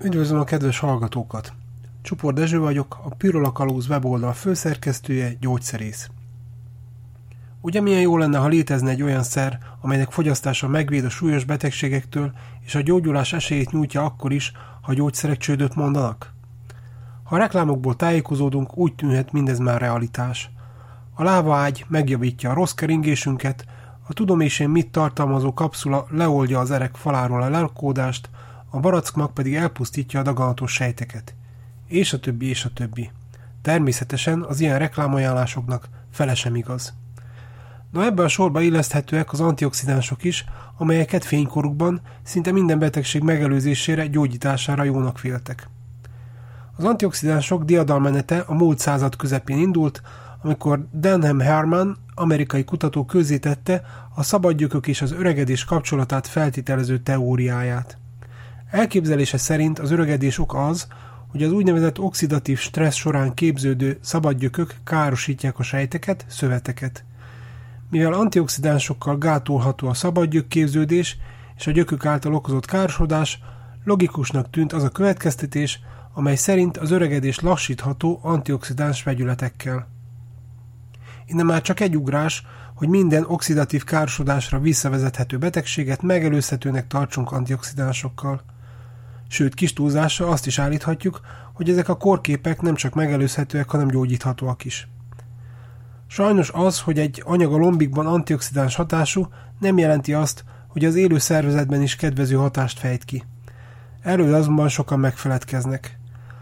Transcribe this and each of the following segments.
Üdvözlöm a kedves hallgatókat! Csupor Dezső vagyok, a Pirula Kalóz weboldal főszerkesztője, gyógyszerész. Ugye milyen jó lenne, ha létezne egy olyan szer, amelynek fogyasztása megvéd a súlyos betegségektől, és a gyógyulás esélyét nyújtja akkor is, ha gyógyszerek csődöt mondanak? Ha a reklámokból tájékozódunk, úgy tűnhet mindez már realitás. A lávaágy megjavítja a rossz keringésünket, a tudom és én mit tartalmazó kapszula leoldja az erek faláról a lelkódást, a barackmag pedig elpusztítja a daganatos sejteket. És a többi, és a többi. Természetesen az ilyen reklámajánlásoknak fele sem igaz. Na ebbe a sorba illeszthetőek az antioxidánsok is, amelyeket fénykorukban szinte minden betegség megelőzésére, gyógyítására jónak véltek. Az antioxidánsok diadalmenete a múlt század közepén indult, amikor Denham Herman, amerikai kutató közzétette a szabadgyökök és az öregedés kapcsolatát feltételező teóriáját. Elképzelése szerint az öregedés oka az, hogy az úgynevezett oxidatív stressz során képződő szabadgyökök károsítják a sejteket, szöveteket. Mivel antioxidánsokkal gátolható a szabadgyök képződés és a gyökök által okozott károsodás, logikusnak tűnt az a következtetés, amely szerint az öregedés lassítható antioxidáns vegyületekkel. Innen már csak egy ugrás, hogy minden oxidatív károsodásra visszavezethető betegséget megelőzhetőnek tartsunk antioxidánsokkal. Sőt, kis túlzással azt is állíthatjuk, hogy ezek a kórképek nem csak megelőzhetőek, hanem gyógyíthatóak is. Sajnos az, hogy egy anyag a lombikban antioxidáns hatású, nem jelenti azt, hogy az élő szervezetben is kedvező hatást fejt ki. Erről azonban sokan megfeledkeznek.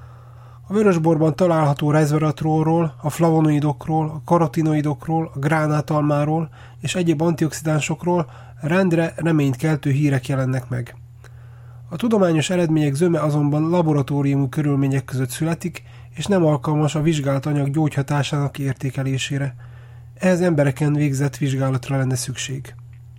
A vörösborban található resveratrolról, a flavonoidokról, a karotinoidokról, a gránátalmáról és egyéb antioxidánsokról rendre reménykeltő hírek jelennek meg. A tudományos eredmények zöme azonban laboratóriumi körülmények között születik, és nem alkalmas a vizsgált anyag gyógyhatásának értékelésére. Ehhez embereken végzett vizsgálatra lenne szükség.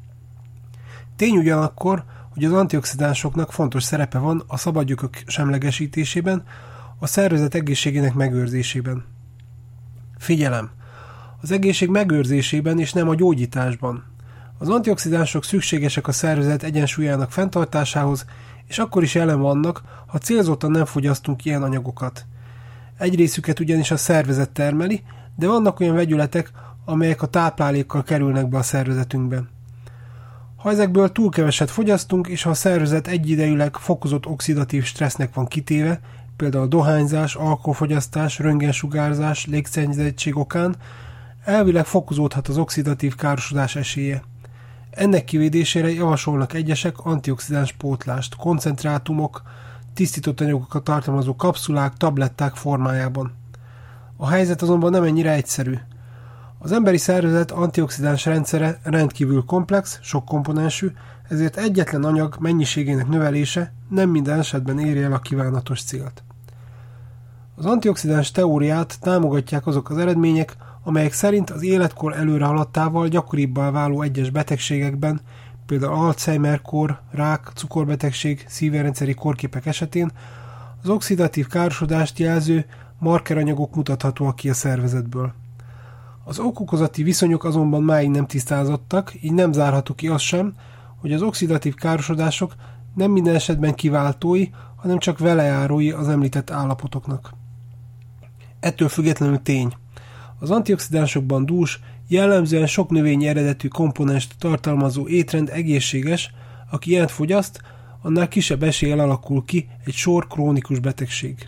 Tény ugyanakkor, hogy az antioxidánsoknak fontos szerepe van a szabadgyökök semlegesítésében, a szervezet egészségének megőrzésében. Figyelem! Az egészség megőrzésében és nem a gyógyításban. Az antioxidánsok szükségesek a szervezet egyensúlyának fenntartásához, és akkor is jelen vannak, ha célzottan nem fogyasztunk ilyen anyagokat. Egy részüket ugyanis a szervezet termeli, de vannak olyan vegyületek, amelyek a táplálékkal kerülnek be a szervezetünkbe. Ha ezekből túl keveset fogyasztunk, és ha a szervezet egyidejűleg fokozott oxidatív stressznek van kitéve, például dohányzás, alkoholfogyasztás, röntgensugárzás, légszennyezettség okán, elvileg fokozódhat az oxidatív károsodás esélye. Ennek kivédésére javasolnak egyesek antioxidáns pótlást, koncentrátumok, tisztított anyagokat tartalmazó kapszulák, tabletták formájában. A helyzet azonban nem ennyire egyszerű. Az emberi szervezet antioxidáns rendszere rendkívül komplex, sok komponensű, ezért egyetlen anyag mennyiségének növelése nem minden esetben éri el a kívánatos célt. Az antioxidáns teóriát támogatják azok az eredmények, amelyek szerint az életkor előre haladtával gyakoribbá váló egyes betegségekben, például Alzheimer-kór, rák, cukorbetegség, szívrendszeri kórképek esetén az oxidatív károsodást jelző markeranyagok mutathatóak ki a szervezetből. Az ok-okozati viszonyok azonban máig nem tisztázottak, így nem zárható ki az sem, hogy az oxidatív károsodások nem minden esetben kiváltói, hanem csak velejárói az említett állapotoknak. Ettől függetlenül tény. Az antioxidánsokban dús, jellemzően sok növényi eredetű komponenst tartalmazó étrend egészséges, aki ilyet fogyaszt, annál kisebb eséllyel alakul ki egy sor krónikus betegség.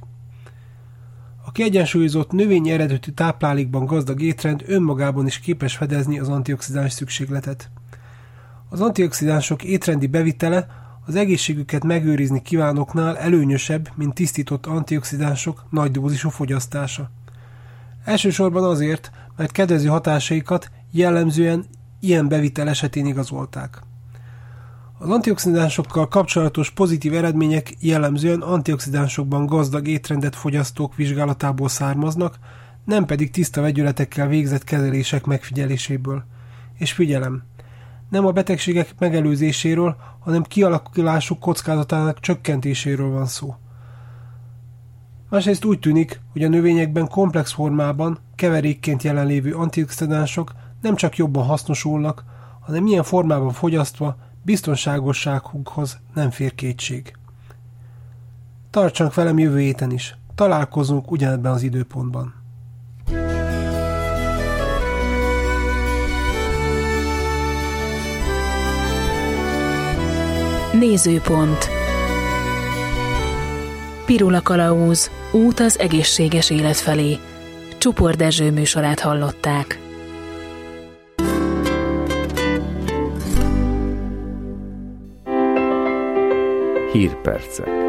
A kiegyensúlyozott növényi eredetű táplálékban gazdag étrend önmagában is képes fedezni az antioxidáns szükségletet. Az antioxidánsok étrendi bevitele az egészségüket megőrizni kívánoknál előnyösebb, mint tisztított antioxidánsok nagy dózisú fogyasztása. Elsősorban azért, mert kedvező hatásaikat jellemzően ilyen bevitel esetén igazolták. Az antioxidánsokkal kapcsolatos pozitív eredmények jellemzően antioxidánsokban gazdag étrendet fogyasztók vizsgálatából származnak, nem pedig tiszta vegyületekkel végzett kezelések megfigyeléséből. És figyelem! Nem a betegségek megelőzéséről, hanem kialakulásuk kockázatának csökkentéséről van szó. Másrészt úgy tűnik, hogy a növényekben komplex formában, keverékként jelenlévő antioxidánsok nem csak jobban hasznosulnak, hanem ilyen formában fogyasztva biztonságosságukhoz nem fér kétség. Tartsanak velem jövő héten is. Találkozunk ugyanebben az időpontban. Nézőpont. Pirula Kalauz. Út az egészséges élet felé. Csupor Dezső műsorát hallották. Hírpercek.